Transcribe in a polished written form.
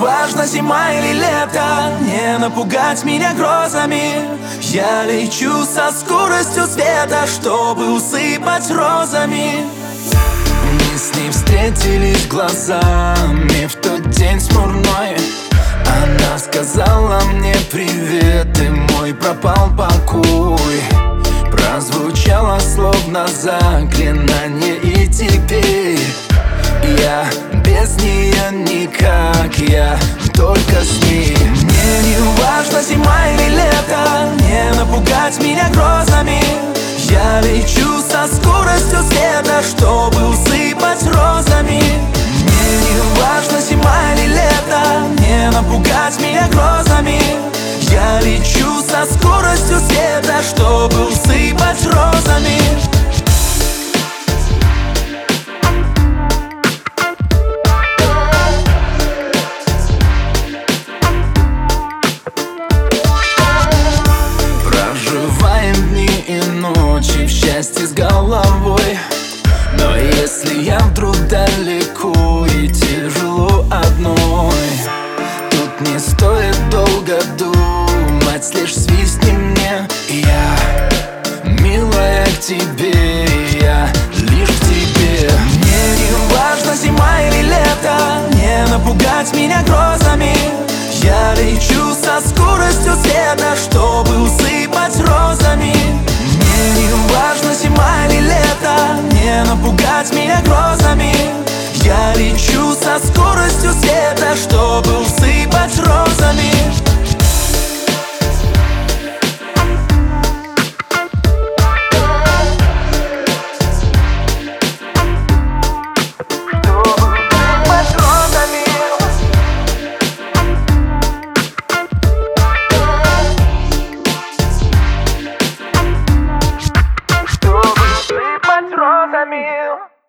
важно, зима или лето, не напугать меня грозами. Я лечу со скоростью света, чтобы усыпать розами. Мы с ней встретились глазами в тот день смурной. Она сказала мне привет, и мой пропал покой. Прозвучало словно заклинание, и теперь я без нее никак, я только с ней. Мне не важно, зима или лето, не напугать меня грозами. Я лечу со скоростью света, чтобы усыпать розами. Мне не важно, зима или лето, не напугать меня грозами. Я лечу со скоростью света, чтобы усыпать розами. Проживаем дни и ночи в счастье с головой. Но если я вдруг далеко и тяжело одной, тут не стоит долго думать, лишь свистни мне. Я, милая, к тебе, я лишь к тебе. Мне не важно, зима или лето, не напугать меня грозами. Я лечу со скоростью света, чтобы усыпать розами. Мне не важно, зима или лето, не напугать меня грозами. Я лечу со скоростью света, чтобы усыпать розами. Розами.